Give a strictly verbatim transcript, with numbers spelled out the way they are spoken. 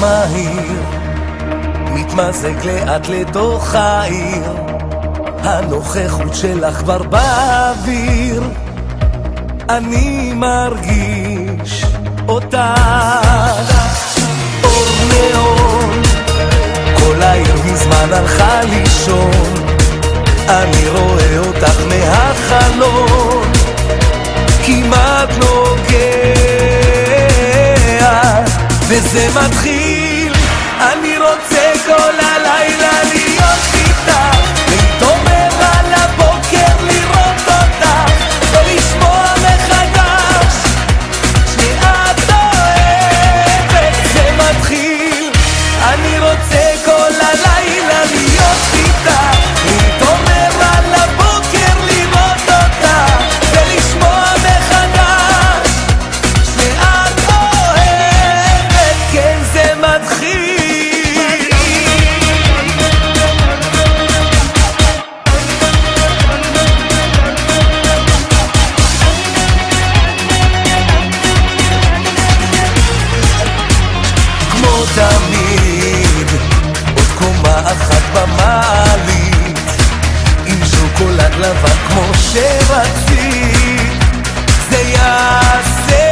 מהיר מתמזג לאט לתוך העיר, הנוכחות שלך כבר באוויר, אני מרגיש אותך. אור נאון, כל העיר מזמן הלכה לישון, אני רואה אותך מהחלון, כמעט נוגע, וזה מתחיל. אני רוצה כל הלילה להיות איתך, להתעורר על הבוקר לראות אותך, ולשמוע מחדש שאת אוהבת. זה מתחיל. אני רוצה כל הלילה להיות איתך, להתעורר על הבוקר לראות אותך, ולשמוע מחדש שאת אוהבת. כן, זה מתחיל. כמו תמיד, עוד קומה אחת במעלית, עם שוקולד לבן כמו שרצית, זה יעשה